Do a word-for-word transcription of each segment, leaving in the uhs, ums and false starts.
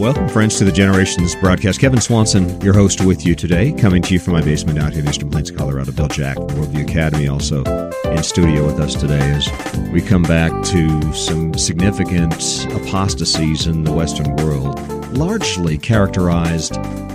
Welcome, friends, to the Generations broadcast. Kevin Swanson, your host, with you today, coming to you from my basement out here in Eastern Plains, Colorado. Bill Jack from Worldview Academy also in studio with us today as we come back to some significant apostasies in the Western world, largely characterized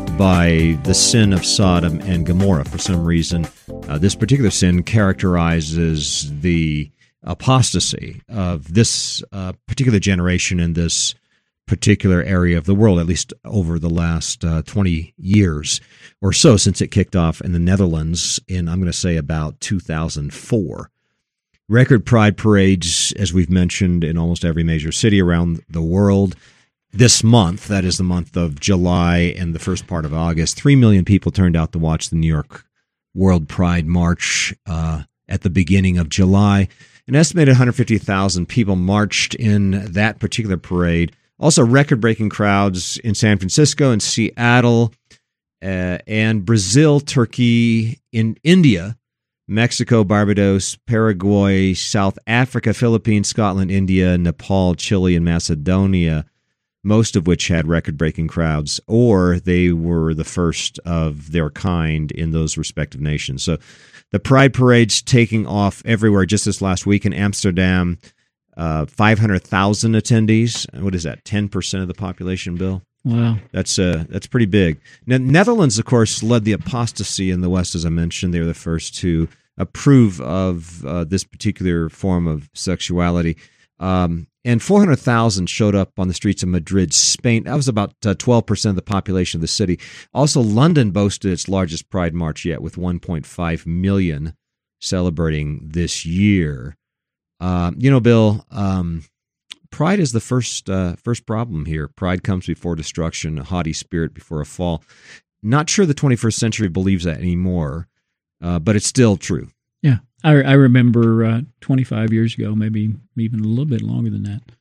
by the sin of Sodom and Gomorrah. For some reason, uh, this particular sin characterizes the apostasy of this uh, particular generation in this particular area of the world, at least over the last uh, twenty years or so, since it kicked off in the Netherlands in, I'm going to say, about two thousand four. Record pride parades, as we've mentioned, in almost every major city around the world. This month, that is the month of July and the first part of August, three million people turned out to watch the New York World Pride March uh, at the beginning of July. An estimated one hundred fifty thousand people marched in that particular parade. Also, record-breaking crowds in San Francisco and Seattle uh, and Brazil, Turkey, in India, Mexico, Barbados, Paraguay, South Africa, Philippines, Scotland, India, Nepal, Chile, and Macedonia, most of which had record-breaking crowds, or they were the first of their kind in those respective nations. So the Pride Parade's taking off everywhere. Just this last week in Amsterdam, Uh, five hundred thousand attendees. What is that, ten percent of the population, Bill? Wow. That's uh, that's pretty big. Now, Netherlands, of course, led the apostasy in the West, as I mentioned. They were the first to approve of uh, this particular form of sexuality. Um, and four hundred thousand showed up on the streets of Madrid, Spain. That was about uh, twelve percent of the population of the city. Also, London boasted its largest Pride March yet, with one point five million celebrating this year. Uh, you know, Bill, um, pride is the first uh, first problem here. Pride comes before destruction, a haughty spirit before a fall. Not sure the twenty-first century believes that anymore, uh, but it's still true. Yeah, I, I remember uh, twenty-five years ago, maybe even a little bit longer than that,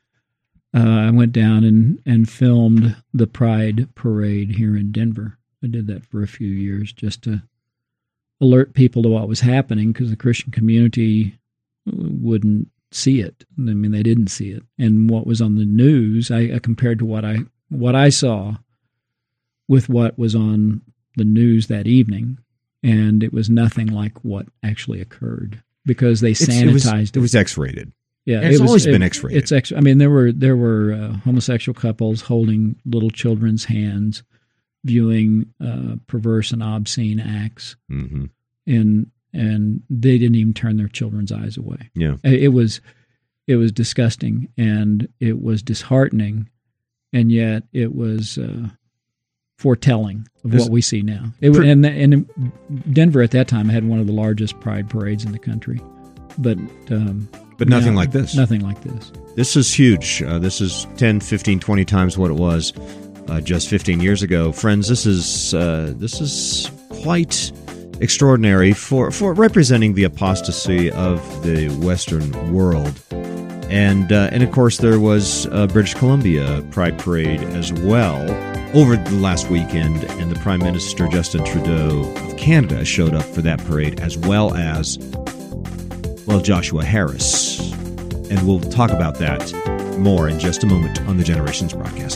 uh, I went down and, and filmed the Pride Parade here in Denver. I did that for a few years just to alert people to what was happening, because the Christian community wouldn't see it. I mean, they didn't see it. And what was on the news, I, I compared to what I what I saw with what was on the news that evening, and it was nothing like what actually occurred, because they sanitized it. Was, it was X-rated. Yeah, and it's it was, always it, been X-rated. It's X. I mean, there were there were uh, homosexual couples holding little children's hands, viewing uh, perverse and obscene acts, mm-hmm. and. And they didn't even turn their children's eyes away. Yeah, it was, it was disgusting, and it was disheartening, and yet it was uh, foretelling of There's, what we see now. It per, and and Denver at that time had one of the largest pride parades in the country, but um, but nothing now, like this. Nothing like this. This is huge. Uh, this is ten, fifteen, twenty times what it was uh, just fifteen years ago, friends. This is uh, this is quite extraordinary for, for representing the apostasy of the Western world. And, uh, and of course, there was a British Columbia Pride Parade as well over the last weekend, and the Prime Minister, Justin Trudeau of Canada, showed up for that parade, as well as, well, Joshua Harris. And we'll talk about that more in just a moment on the Generations broadcast.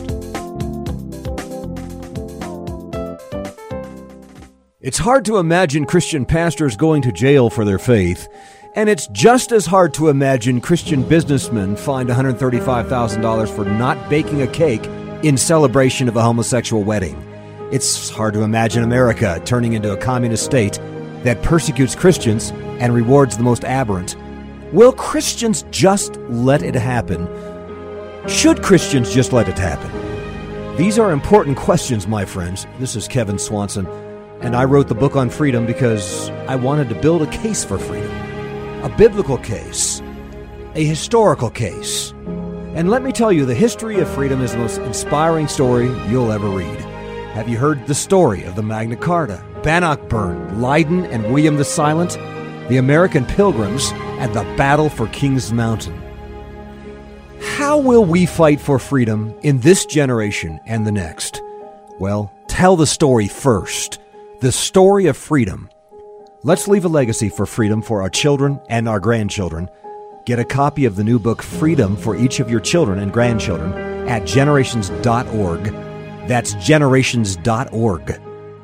It's hard to imagine Christian pastors going to jail for their faith, and it's just as hard to imagine Christian businessmen fined one hundred thirty-five thousand dollars for not baking a cake in celebration of a homosexual wedding. It's hard to imagine America turning into a communist state that persecutes Christians and rewards the most aberrant. Will Christians just let it happen? Should Christians just let it happen? These are important questions, my friends. This is Kevin Swanson. And I wrote the book on freedom because I wanted to build a case for freedom. A biblical case. A historical case. And let me tell you, the history of freedom is the most inspiring story you'll ever read. Have you heard the story of the Magna Carta, Bannockburn, Leiden, and William the Silent, the American Pilgrims, and the battle for Kings Mountain? How will we fight for freedom in this generation and the next? Well, tell the story first. The story of freedom. Let's leave a legacy for freedom for our children and our grandchildren. Get a copy of the new book, Freedom, for each of your children and grandchildren at generations dot org. That's generations dot org.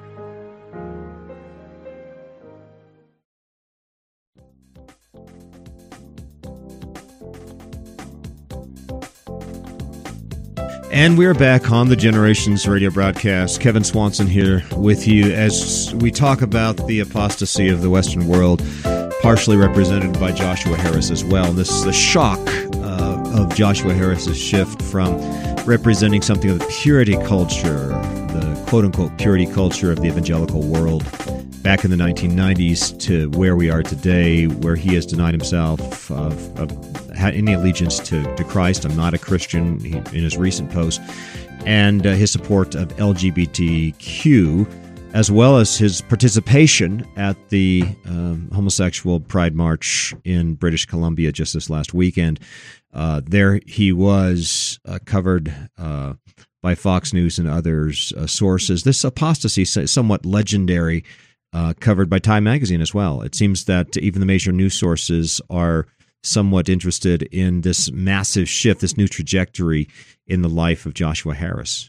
And we're back on the Generations radio broadcast. Kevin Swanson here with you as we talk about the apostasy of the Western world, partially represented by Joshua Harris as well. This is the shock uh, of Joshua Harris's shift from representing something of the purity culture, the quote-unquote purity culture of the evangelical world back in the nineteen nineties, to where we are today, where he has denied himself of, of any allegiance to, to Christ. I'm not a Christian, he, in his recent post, and uh, his support of L G B T Q, as well as his participation at the um, homosexual Pride March in British Columbia just this last weekend. Uh, there he was uh, covered uh, by Fox News and others uh, sources. This apostasy is somewhat legendary, uh, covered by Time Magazine as well. It seems that even the major news sources are somewhat interested in this massive shift, this new trajectory in the life of Joshua Harris.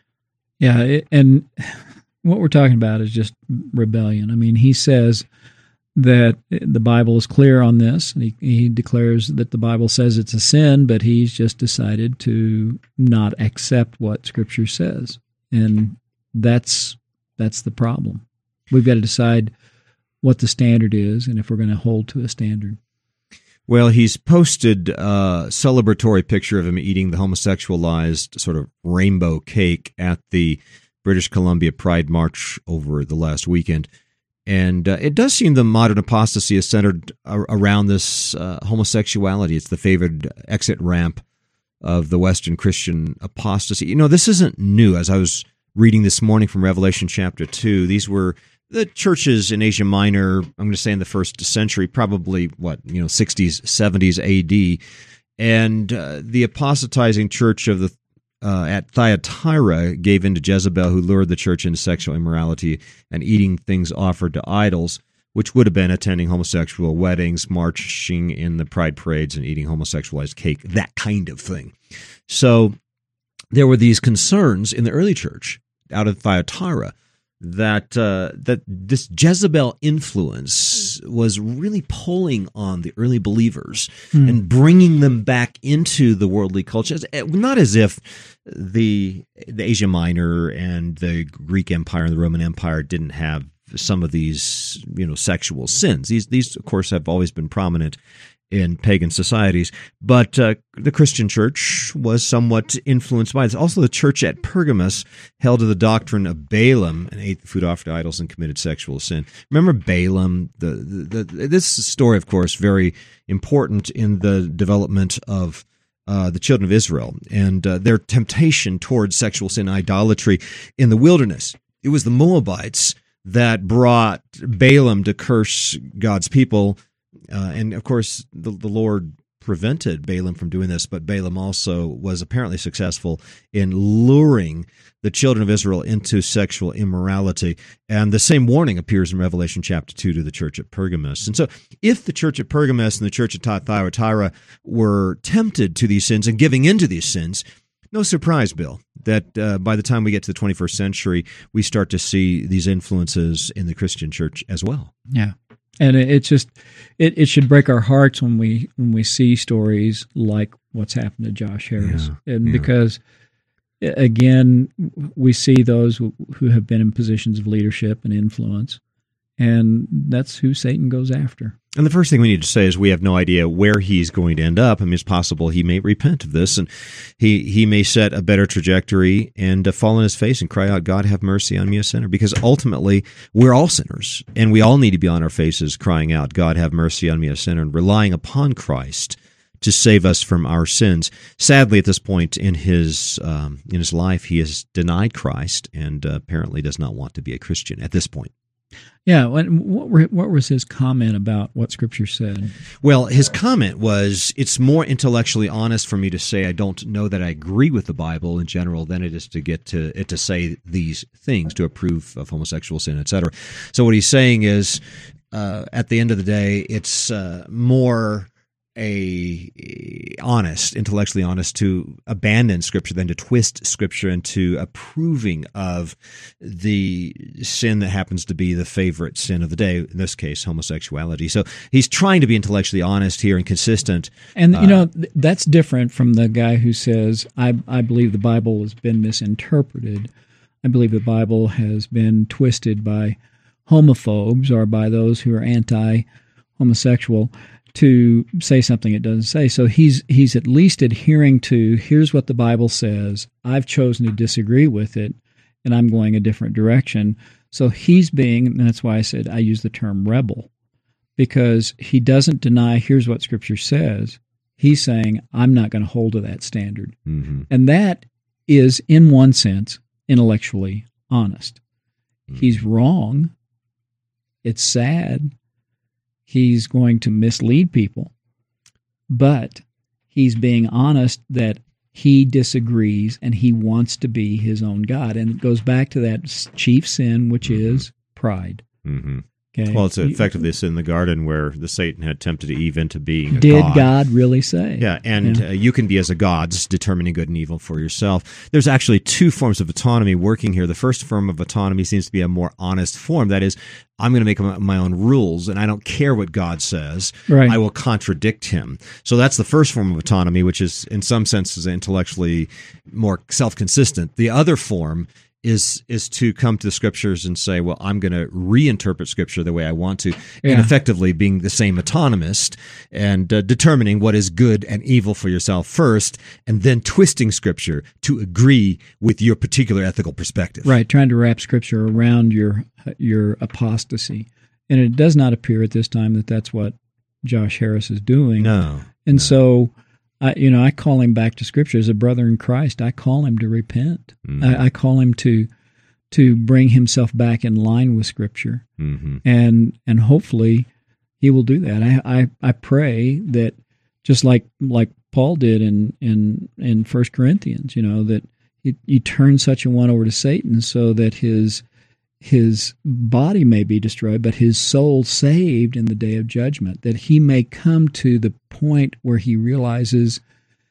Yeah, it, and what we're talking about is just rebellion. I mean, he says that the Bible is clear on this, and he, he declares that the Bible says it's a sin, but he's just decided to not accept what Scripture says, and that's that's the problem. We've got to decide what the standard is, and if we're going to hold to a standard. Well, he's posted a celebratory picture of him eating the homosexualized sort of rainbow cake at the British Columbia Pride March over the last weekend. And uh, it does seem the modern apostasy is centered ar- around this uh, homosexuality. It's the favored exit ramp of the Western Christian apostasy. You know, this isn't new. As I was reading this morning from Revelation chapter two, these were the churches in Asia Minor, I'm going to say in the first century, probably, what, you know, sixties, seventies A D. And uh, the apostatizing church of the uh, at Thyatira gave in to Jezebel, who lured the church into sexual immorality and eating things offered to idols, which would have been attending homosexual weddings, marching in the pride parades, and eating homosexualized cake, that kind of thing. So there were these concerns in the early church out of Thyatira that uh, that this Jezebel influence was really pulling on the early believers hmm. and bringing them back into the worldly culture. Not as if the the Asia Minor and the Greek Empire and the Roman Empire didn't have some of these, you know, sexual sins. These, these of course, have always been prominent in pagan societies, but uh, the Christian church was somewhat influenced by this. Also, the church at Pergamos held to the doctrine of Balaam and ate the food offered to idols and committed sexual sin. Remember Balaam? The, the, the this story, of course, very important in the development of uh, the children of Israel and uh, their temptation towards sexual sin, idolatry in the wilderness. It was the Moabites that brought Balaam to curse God's people. Uh, and, of course, the, the Lord prevented Balaam from doing this, but Balaam also was apparently successful in luring the children of Israel into sexual immorality. And the same warning appears in Revelation chapter two to the church at Pergamos. And so if the church at Pergamos and the church at Thyatira were tempted to these sins and giving into these sins, no surprise, Bill, that uh, by the time we get to the twenty-first century, we start to see these influences in the Christian church as well. Yeah. And it's just, it, it should break our hearts when we when we see stories like what's happened to Josh Harris. Yeah, and yeah. Because, again, we see those who, who have been in positions of leadership and influence, and that's who Satan goes after. And the first thing we need to say is we have no idea where he's going to end up. I mean, it's possible he may repent of this, and he, he may set a better trajectory and uh, fall on his face and cry out, God, have mercy on me, a sinner. Because ultimately, we're all sinners, and we all need to be on our faces crying out, God, have mercy on me, a sinner, and relying upon Christ to save us from our sins. Sadly, at this point in his um, in his life, he has denied Christ and uh, apparently does not want to be a Christian at this point. Yeah, and what were, what was his comment about what Scripture said? Well, his comment was, it's more intellectually honest for me to say I don't know that I agree with the Bible in general than it is to get to it to say these things, to approve of homosexual sin, et cetera. So what he's saying is, uh, at the end of the day, it's uh, more a honest, intellectually honest, to abandon Scripture than to twist Scripture into approving of the sin that happens to be the favorite sin of the day, in this case, homosexuality. So he's trying to be intellectually honest here and consistent. And, uh, you know, th- that's different from the guy who says, I, I believe the Bible has been misinterpreted. I believe the Bible has been twisted by homophobes or by those who are anti-homosexual to say something it doesn't say. So he's he's at least adhering to, here's what the Bible says. I've chosen to disagree with it, and I'm going a different direction. So he's being, and that's why I said I use the term rebel, because he doesn't deny, here's what Scripture says. He's saying, I'm not going to hold to that standard. Mm-hmm. And that is, in one sense, intellectually honest. Mm-hmm. He's wrong. It's sad. He's going to mislead people, but he's being honest that he disagrees and he wants to be his own God. And it goes back to that chief sin, which Mm-hmm. is pride. Mm-hmm. Okay. Well, it's effectively this in the garden where the Satan had tempted Eve into being a Did god. God really say? Yeah, and Yeah. Uh, you can be as a god, determining good and evil for yourself. There's actually two forms of autonomy working here. The first form of autonomy seems to be a more honest form. That is, I'm going to make my own rules, and I don't care what God says. Right. I will contradict him. So that's the first form of autonomy, which is, in some senses, intellectually more self-consistent. The other form is is to come to the Scriptures and say, well, I'm going to reinterpret Scripture the way I want to, Yeah. and effectively being the same autonomist and uh, determining what is good and evil for yourself first, and then twisting Scripture to agree with your particular ethical perspective. Right, trying to wrap Scripture around your your apostasy. And it does not appear at this time that that's what Josh Harris is doing. No. And no. so, I, you know, I call him back to Scripture as a brother in Christ. I call him to repent. Mhm. I, I call him to to bring himself back in line with Scripture, Mm-hmm. and and hopefully he will do that. I I, I pray that just like like Paul did in in in First Corinthians, you know, that you, you turn such a one over to Satan so that his his body may be destroyed, but his soul saved in the day of judgment, that he may come to the point where he realizes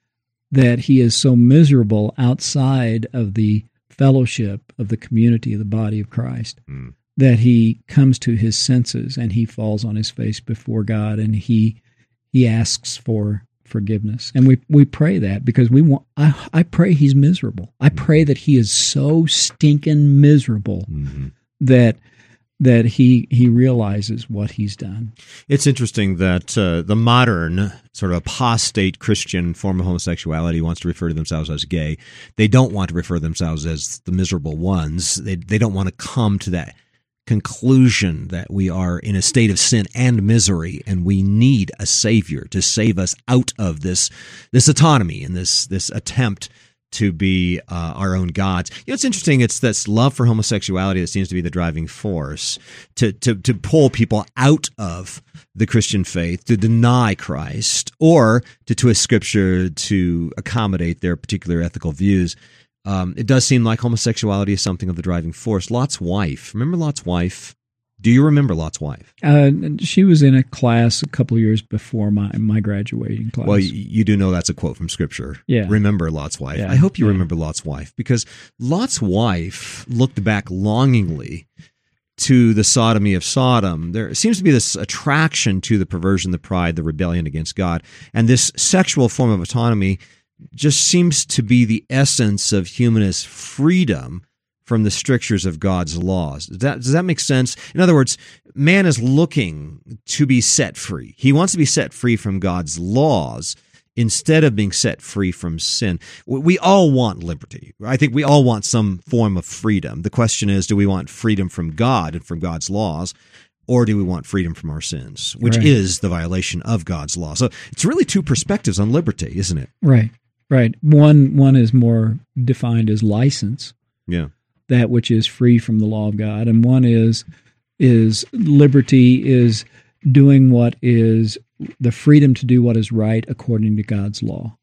that he is so miserable outside of the fellowship of the community of the body of Christ, Mm. that he comes to his senses and he falls on his face before God, and he he asks for forgiveness. And we we pray that because we want I, I pray he's miserable. I pray that he is so stinking miserable Mm-hmm. that that he he realizes what he's done. It's interesting that uh, the modern sort of apostate Christian form of homosexuality wants to refer to themselves as gay. They don't want to refer to themselves as the miserable ones. They they don't want to come to that conclusion that we are in a state of sin and misery, and we need a Savior to save us out of this this autonomy and this this attempt to be uh, our own gods. You know, it's interesting. It's this love for homosexuality that seems to be the driving force to to to pull people out of the Christian faith, to deny Christ, or to twist Scripture to accommodate their particular ethical views. Um, it does seem like homosexuality is something of the driving force. Lot's wife. Remember Lot's wife? Do you remember Lot's wife? Uh, she was in a class a couple of years before my my graduating class. Well, you, you do know that's a quote from Scripture. Yeah. Remember Lot's wife. Yeah. I hope you Yeah. remember Lot's wife, because Lot's wife looked back longingly to the sodomy of Sodom. There seems to be this attraction to the perversion, the pride, the rebellion against God. And this sexual form of autonomy just seems to be the essence of humanist freedom from the strictures of God's laws. Does that, does that make sense? In other words, man is looking to be set free. He wants to be set free from God's laws instead of being set free from sin. We all want liberty. I think we all want some form of freedom. The question is, do we want freedom from God and from God's laws, or do we want freedom from our sins, which Right. is the violation of God's law? So it's really two perspectives on liberty, isn't it? Right, right. One one is more defined as license, Yeah. that which is free from the law of God, and one is is liberty is doing what is the freedom to do what is right according to God's law.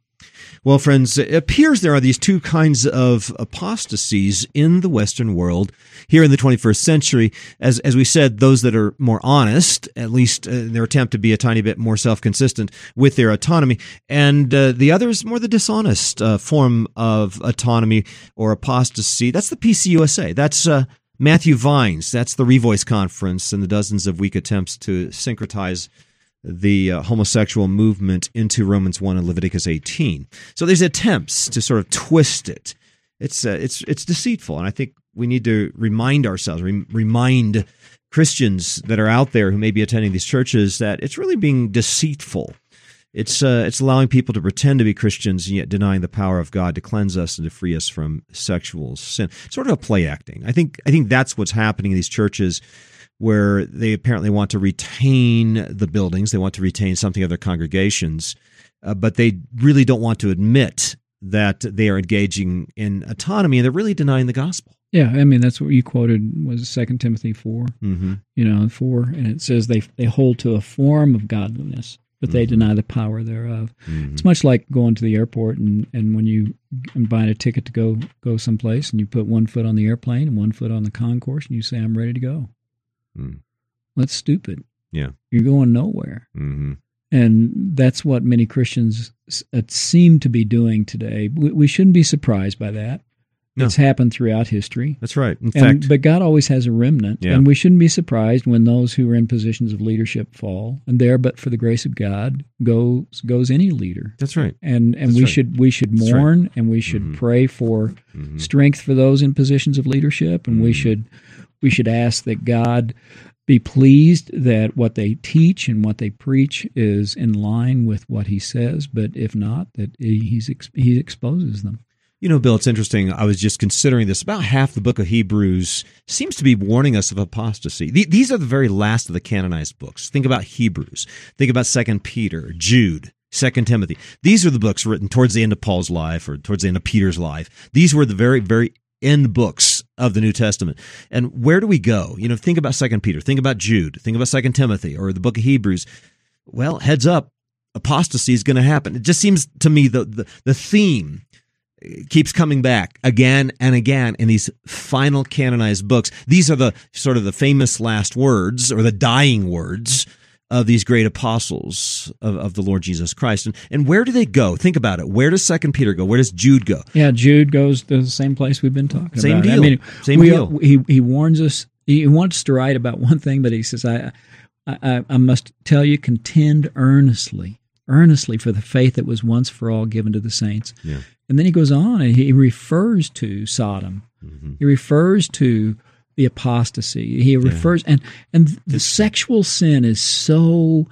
Well, friends, it appears there are these two kinds of apostasies in the Western world here in the twenty-first century. As as we said, those that are more honest, at least in their attempt to be a tiny bit more self-consistent with their autonomy, and uh, the other is more the dishonest uh, form of autonomy or apostasy. That's the P C U S A. That's uh, Matthew Vines. That's the Revoice Conference and the dozens of weak attempts to syncretize the uh, homosexual movement into Romans one and Leviticus eighteen. So there's attempts to sort of twist it. It's uh, it's it's deceitful, and I think we need to remind ourselves, re- remind Christians that are out there who may be attending these churches that it's really being deceitful. It's uh, it's allowing people to pretend to be Christians and yet denying the power of God to cleanse us and to free us from sexual sin. Sort of a play acting. I think I think that's what's happening in these churches, where they apparently want to retain the buildings, they want to retain something of their congregations, uh, but they really don't want to admit that they are engaging in autonomy, and they're really denying the gospel. Yeah, I mean, that's what you quoted was Second Timothy four, Mm-hmm. you know, four, and it says they they hold to a form of godliness, but they Mm-hmm. deny the power thereof. Mm-hmm. It's much like going to the airport and, and when you and buying a ticket to go go someplace, and you put one foot on the airplane and one foot on the concourse, and you say, I'm ready to go. Mm. That's stupid. Yeah. You're going nowhere. Mm-hmm. And that's what many Christians uh, seem to be doing today. We, we shouldn't be surprised by that. No. It's happened throughout history. That's right. In And, fact, but God always has a remnant, Yeah. and we shouldn't be surprised when those who are in positions of leadership fall. And there, but for the grace of God, goes goes any leader. that's right. And and That's we right. should we should That's right. mourn, and we should Mhm. pray for Mm-hmm. strength for those in positions of leadership, and we Mhm. should we should ask that God be pleased that what they teach and what they preach is in line with what He says. But if not, that He's ex- He exposes them. You know, Bill, it's interesting. I was just considering this. About half the book of Hebrews seems to be warning us of apostasy. Th- These are the very last of the canonized books. Think about Hebrews. Think about Second Peter, Jude, Second Timothy. These are the books written towards the end of Paul's life or towards the end of Peter's life. These were the very, very end books of the New Testament. And where do we go? You know, think about Second Peter. Think about Jude. Think about Second Timothy or the book of Hebrews. Well, heads up, apostasy is going to happen. It just seems to me the, the, the theme keeps coming back again and again in these final canonized books. These are the sort of the famous last words or the dying words of these great apostles of, of the Lord Jesus Christ. And, and where do they go? Think about it. Where does Second Peter go? Where does Jude go? Yeah, Jude goes to the same place we've been talking Same about. deal. I mean, Same we, deal. He he warns us. He wants to write about one thing, but he says, "I, I, I must tell you, contend earnestly, earnestly for the faith that was once for all given to the saints." Yeah. And then he goes on and he refers to Sodom. Mm-hmm. He refers to the apostasy. He refers, and and the sexual sin is so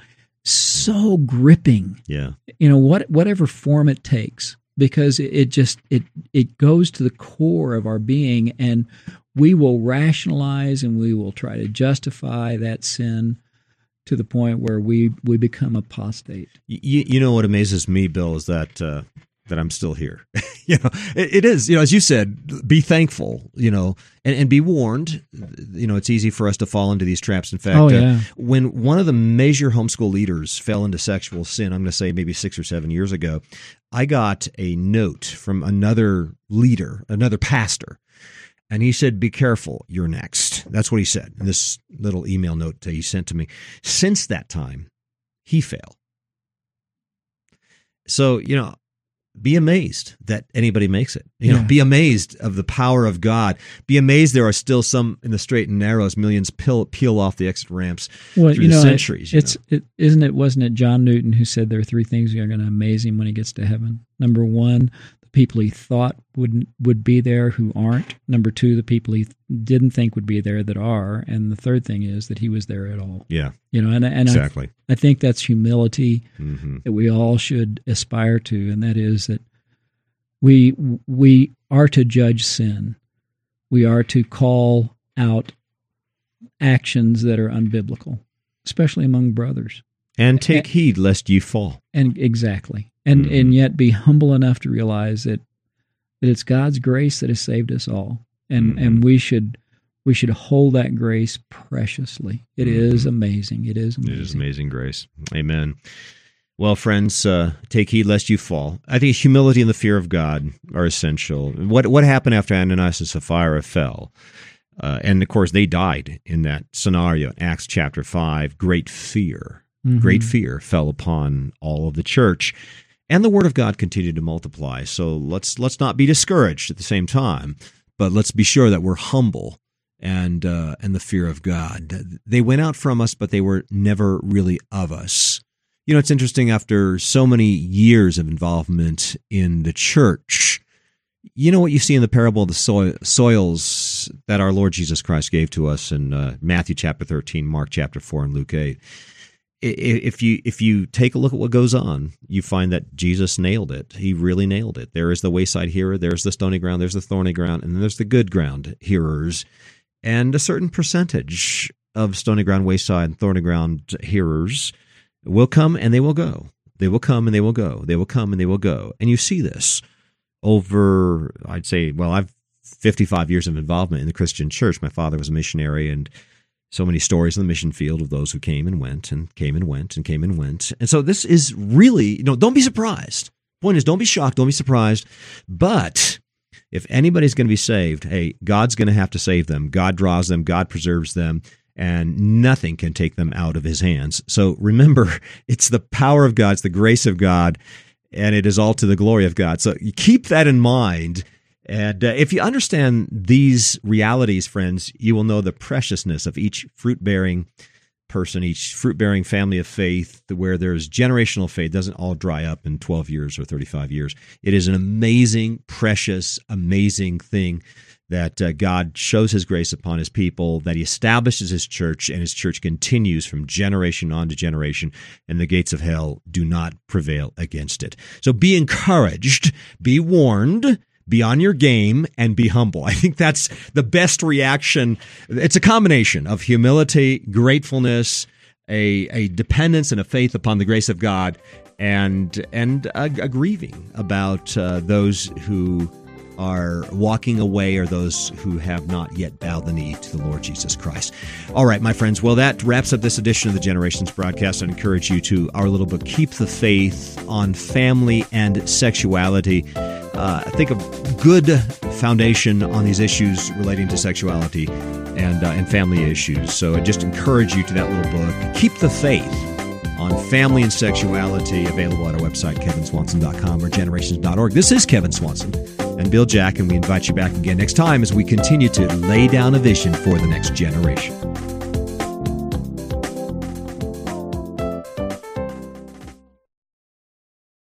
so gripping. Yeah. You know, what whatever form it takes, because it, it just it it goes to the core of our being, and we will rationalize and we will try to justify that sin to the point where we we become apostate. You, you know what amazes me, Bill, is that uh, that I'm still here. you know, it, it is. You know, as you said, be thankful. You know, and, and be warned. You know, it's easy for us to fall into these traps. In fact, Oh, yeah. uh, when one of the major homeschool leaders fell into sexual sin, I'm going to say maybe six or seven years ago, I got a note from another leader, another pastor. And he said, be careful, you're next. That's what he said in this little email note that he sent to me. Since that time, he fell. So, you know, be amazed that anybody makes it. You know, Yeah. be amazed of the power of God. Be amazed there are still some in the straight and narrows, millions peel, peel off the exit ramps Well, through you the know, centuries. It, you it's know. it, isn't it? Wasn't it John Newton who said there are three things that are going to amaze him when he gets to heaven? Number one, the people he thought would would be there who aren't. Number two, the people he didn't think would be there that are. And the third thing is that he was there at all. Yeah, You know, and and exactly. I, I think that's humility hmm that we all should aspire to, and that is that we we are to judge sin. We are to call out actions that are unbiblical, especially among brothers. And take heed lest you fall. And exactly. And Mhm. and yet be humble enough to realize that that it's God's grace that has saved us all. And Mhm. and we should we should hold that grace preciously. It Mhm. is amazing. It is amazing. It is amazing grace. Amen. Well, friends, uh, take heed lest you fall. I think humility and the fear of God are essential. What what happened after Ananias and Sapphira fell? Uh, and, of course, they died in that scenario. Acts chapter five, great fear. Mm-hmm. Great fear fell upon all of the church. And the word of God continued to multiply. So let's let's not be discouraged at the same time, but let's be sure that we're humble and uh, and the fear of God. They went out from us, but they were never really of us. You know, it's interesting, after so many years of involvement in the church, you know what you see in the parable of the soil, soils that our Lord Jesus Christ gave to us in uh, Matthew chapter thirteen, Mark chapter four, and Luke eight. If you if you take a look at what goes on, you find that Jesus nailed it. He really nailed it. There is the wayside hearer, there's the stony ground, there's the thorny ground, and then there's the good ground hearers. And a certain percentage of stony ground, wayside, and thorny ground hearers will come and they will go. They will come and they will go. They will come and they will go. And you see this over, I'd say, well, I've fifty-five years of involvement in the Christian church. My father was a missionary, and so many stories in the mission field of those who came and went and came and went and came and went. And so this is really, you know, don't be surprised. Point is, don't be shocked, don't be surprised. But if anybody's going to be saved, hey, God's going to have to save them. God draws them, God preserves them, and nothing can take them out of his hands. So remember, it's the power of God, it's the grace of God, and it is all to the glory of God. So you keep that in mind. And uh, if you understand these realities, friends, you will know the preciousness of each fruit-bearing person, each fruit-bearing family of faith, where there's generational faith. It doesn't all dry up in twelve years or thirty-five years. It is an amazing, precious, amazing thing that uh, God shows his grace upon his people, that he establishes his church, and his church continues from generation on to generation, and the gates of hell do not prevail against it. So be encouraged, be warned, be on your game, and be humble. I think that's the best reaction. It's a combination of humility, gratefulness, a, a dependence and a faith upon the grace of God, and and a, a grieving about uh, those who are walking away, or those who have not yet bowed the knee to the Lord Jesus Christ. All right, my friends, well, that wraps up this edition of the Generations broadcast. I encourage you to our little book, Keep the Faith on Family and Sexuality. Uh, I think a good foundation on these issues relating to sexuality and, uh, and family issues. So I just encourage you to that little book, Keep the Faith on Family and Sexuality, available at our website, kevin swanson dot com or generations dot org. This is Kevin Swanson and Bill Jack, and we invite you back again next time as we continue to lay down a vision for the next generation.